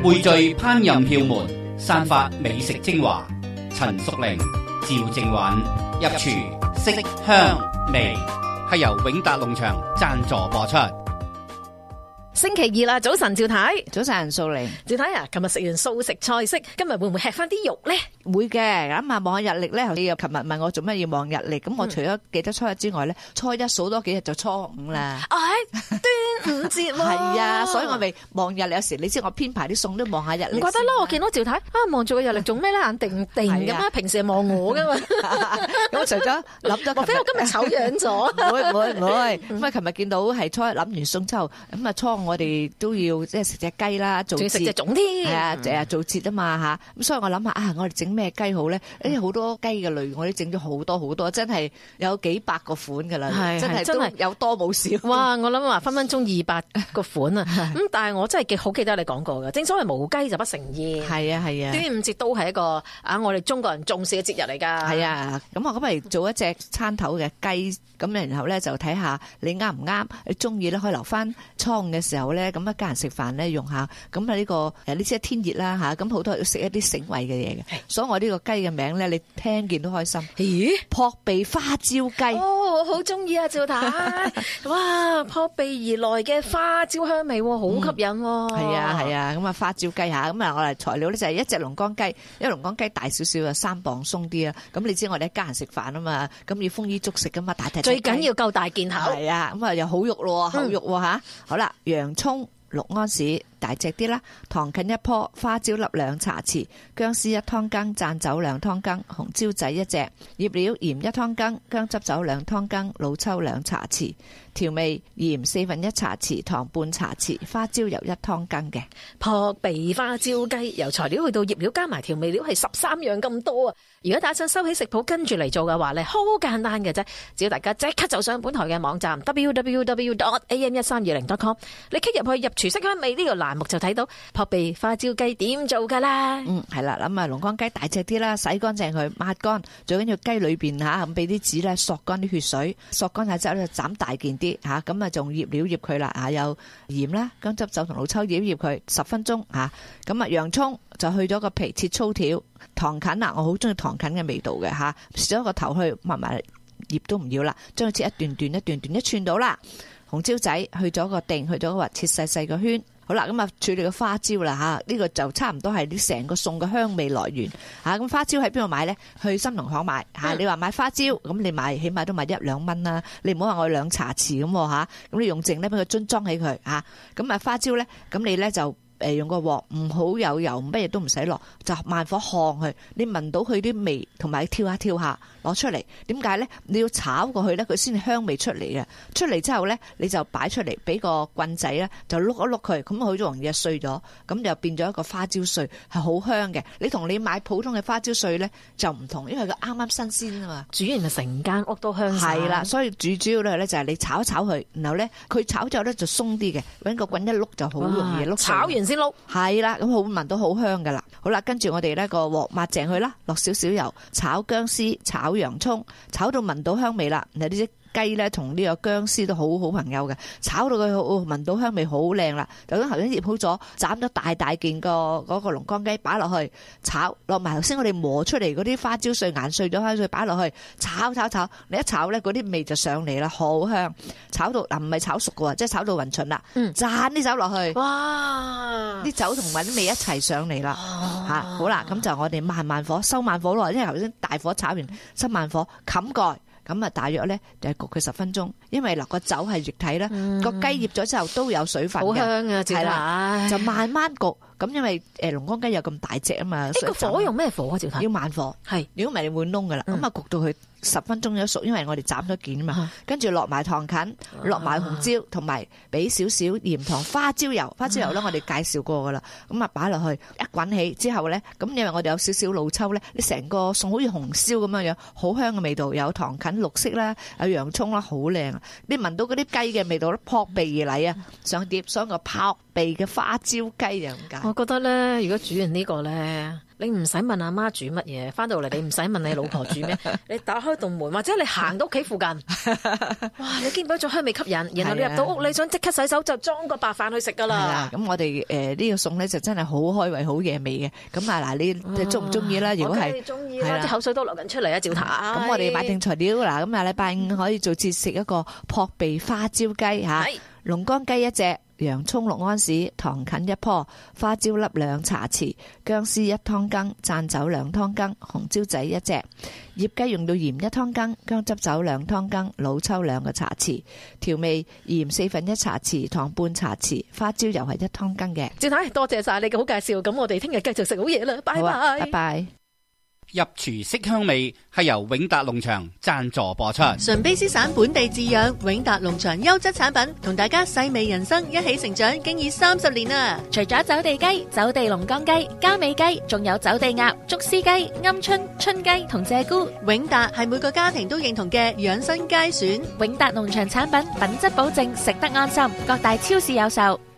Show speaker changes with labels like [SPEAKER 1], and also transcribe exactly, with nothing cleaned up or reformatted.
[SPEAKER 1] 匯聚烹飪竅門，散發美食精華。陳淑玲、趙正允入廚色香味，係由永達農場贊助播出。
[SPEAKER 2] 星期二啦，早晨趙太，
[SPEAKER 3] 早晨素玲，
[SPEAKER 2] 趙太啊，琴日食完素食菜式，今日會唔會吃翻啲肉咧？
[SPEAKER 3] 會嘅，咁啊望下日曆咧，你又琴日問我做乜要望日曆，咁我除咗記得初一之外咧，初一數多幾日就初五啦。
[SPEAKER 2] 哎，端午節喎，
[SPEAKER 3] 係啊，所以我咪望日曆，有時你知我編排啲餸都望下日曆。
[SPEAKER 2] 唔覺得啦，我見到趙太啊，望住個日曆做咩咧？眼定定咁啊，平時係望我噶嘛。
[SPEAKER 3] 咁除咗諗咗，
[SPEAKER 2] 莫非我今日醜樣咗？
[SPEAKER 3] 唔會唔會唔會。咁啊，琴日見到係初一諗完餸之後，咁啊初五我哋都要即係食隻雞啦，做節
[SPEAKER 2] 食隻粽添。
[SPEAKER 3] 係啊，誒做節啊嘛嚇。咁所以我諗下啊，我哋整咩雞好咧？誒好多雞嘅類，我哋整咗好多好多，真係有幾百個款㗎啦，真係真係有多冇少。
[SPEAKER 2] 哇！我諗話分分鐘二百個款啊。咁但係我真係記好記得你講過㗎。正所謂無雞就不成宴。
[SPEAKER 3] 係啊係啊。
[SPEAKER 2] 端午節都係一個啊，我哋中國人重視嘅節日嚟㗎。
[SPEAKER 3] 係啊，咁我咁咪做一隻餐頭嘅雞，咁然後咧就睇下你啱唔啱，你中意咧可以留翻初五嘅時候咧，咁一家人食飯咧用下。咁啊呢個誒呢隻天熱啦嚇，咁好多人要食一啲醒胃嘅嘢嘅，所以我呢個雞嘅名咧，你聽見都開心。咦？撲鼻花椒雞。
[SPEAKER 2] 哦，我好中意啊，趙太。哇，撲鼻而來嘅花椒香味，好吸引。
[SPEAKER 3] 係啊係啊，咁啊花椒雞嚇，咁啊我哋材料咧就係一隻龍江雞，因為龍江雞大少少啊，三磅鬆啲啊。咁你知我哋一家人食飯啊嘛，咁要豐衣足食噶嘛，大隻。
[SPEAKER 2] 最緊要夠大件口。
[SPEAKER 3] 係啊，咁啊又好肉咯，厚肉喎嚇。好啦，洋蔥六安士。大隻啲啦，糖芹一棵，花椒粒兩茶匙，薑絲一湯羹，讚酒兩湯羹，紅椒仔一隻，醃料鹽一湯羹，薑汁酒兩湯羹，老抽兩茶匙，調味鹽四分一茶匙，糖半茶匙，花椒油一湯羹嘅。
[SPEAKER 2] 撲鼻花椒雞由材料去到醃料加埋調味料係十三樣咁多啊！如果打算收起食譜跟住嚟做嘅話咧，好簡單嘅啫，只要大家即刻就上本台嘅網站 double-u double-u double-u dot a m 一三二零 dot com， 你 click 入去入廚色香味呢個欄目就睇到撲鼻花椒雞點做噶啦。
[SPEAKER 3] 嗯，係啦，咁啊龍江雞大隻啲啦，洗乾淨佢，抹乾，最緊要雞裏邊吓咁俾啲紙咧索乾啲血水，索乾下之後咧斬大件啲吓，咁啊仲醃料醃佢啦吓，有鹽啦、薑汁酒同老抽醃醃佢十分鐘吓，咁啊洋蔥就去咗個皮切粗條，糖芹啊我好中意糖芹嘅味道嘅吓，切咗個頭去抹埋葉都唔要啦，將佢切一段段一段段一串到啦，紅椒仔去咗個定，去咗個核切細細個圈。好啦，咁啊處理個花椒啦吓，呢個就差唔多係你成個餸嘅香味來源吓。咁花椒喺邊度買咧？去新農行買吓。你話買花椒，咁你買起碼都買一兩蚊啦。你唔好話我兩茶匙咁吓，咁你用剩咧俾個樽裝起佢吓。咁啊花椒咧，咁你咧就誒用個鑊，唔好有油，乜嘢都唔使落，就慢火烘佢。你聞到佢啲味，同埋跳下跳下攞出嚟。點解咧？你要炒過去咧，佢先至香味出嚟嘅。出嚟之後咧，你就擺出嚟，俾個棍仔咧，就碌一碌佢，咁佢好容易碎咗，咁就變咗一個花椒碎，係好香嘅。你同你買普通嘅花椒碎咧就唔同，因為佢啱啱新鮮啊嘛。
[SPEAKER 2] 煮完咪成間屋都香晒。
[SPEAKER 3] 係啦，所以煮主要咧就係你炒一炒佢，然後咧佢炒之後咧就鬆啲嘅，搵個棍一碌就好容易碌。
[SPEAKER 2] 炒完先碌。
[SPEAKER 3] 係啦，咁好聞到好香噶啦。好啦，跟住我哋呢個鑊抹淨佢啦，落少少油，炒薑絲，炒洋蔥，炒到聞到香味啦。嗱，呢啲雞咧同呢個薑絲都好好朋友嘅，炒到佢好聞到香味好靚啦。就咁頭先醃好咗，斬咗大大件個嗰個龍江雞擺落去炒，落埋頭先我哋磨出嚟嗰啲花椒碎研碎咗花椒碎擺落去炒炒炒，你一炒咧嗰啲味就上嚟啦，好香。炒到嗱唔係炒熟嘅，即係炒到勻勻啦，灒啲酒落去，哇！啲酒同埋啲味一齊上嚟啦，吓好啦，咁就我哋慢慢火收慢火咯，因為頭先大火炒完收慢火冚蓋。咁啊，大約咧就係焗佢十分鐘，因為嗱個酒係液體啦，個雞醃咗之後都有水分嘅，
[SPEAKER 2] 好香啊！係啦，
[SPEAKER 3] 就慢慢焗。咁因為誒龍江雞有咁大隻啊嘛，
[SPEAKER 2] 呢個火用咩火啊？趙太
[SPEAKER 3] 要慢火，係如果唔係你會燶噶啦。咁啊焗到佢十分鐘就熟，因為我哋斬咗件啊嘛。跟住落埋糖芹，落埋紅椒，同埋俾少少鹽糖花椒油。花椒油咧我哋介紹過噶啦。咁啊擺落去一滾起之後咧，咁因為我哋有少少老抽咧，你成個餸好似紅燒咁樣樣，好香嘅味道。有糖芹綠色啦，有洋葱啦，好靚啊！你聞到嗰啲雞嘅味道咧，撲鼻而嚟啊！上碟上個撲鼻嘅花椒雞就咁解。
[SPEAKER 2] 我覺得咧，如果煮完呢個咧， 你唔使問阿媽煮乜嘢，翻到嚟你唔使問你老婆煮咩，你打開道門或者你行到屋企附近，哇！你見到咗香味吸引，然後你入到屋，你想即刻洗手就裝個白飯去食噶啦。
[SPEAKER 3] 咁我哋誒呢個餸咧就真係好開胃、好惹味嘅。咁啊嗱，你中唔中意啦？如果係
[SPEAKER 2] 中意啦，啲口水都流緊出嚟啊！趙太。
[SPEAKER 3] 咁我哋買定材料嗱，咁啊禮拜五可以做節食一個撲鼻花椒雞嚇，龍江雞一隻。洋蔥六安士，糖芹一棵，花椒粒兩茶匙，薑絲一湯羹，讚酒兩湯羹，紅椒仔一隻，醃雞用到鹽一湯羹，薑汁酒兩湯羹，老抽兩個茶匙，調味鹽四分一茶匙，糖半茶匙，花椒又係一湯羹嘅。
[SPEAKER 2] 趙太，多謝晒你嘅好介紹，咁我哋聽日繼續食好嘢啦，拜拜，
[SPEAKER 3] 拜拜。
[SPEAKER 1] 入廚色香味係由永達農場贊助播出。
[SPEAKER 4] 純卑詩省本地飼養，永達農場優質產品，同大家細味人生，一起成長，經已三十年啦。
[SPEAKER 5] 除咗走地雞、走地龍江雞、嘉美雞，仲有走地鴨、竹絲雞、鵪鶉、春雞同鷓鴣。
[SPEAKER 4] 永達係每個家庭都認同嘅養生佳選。
[SPEAKER 5] 永達農場產品品質保證，食得安心，各大超市有售。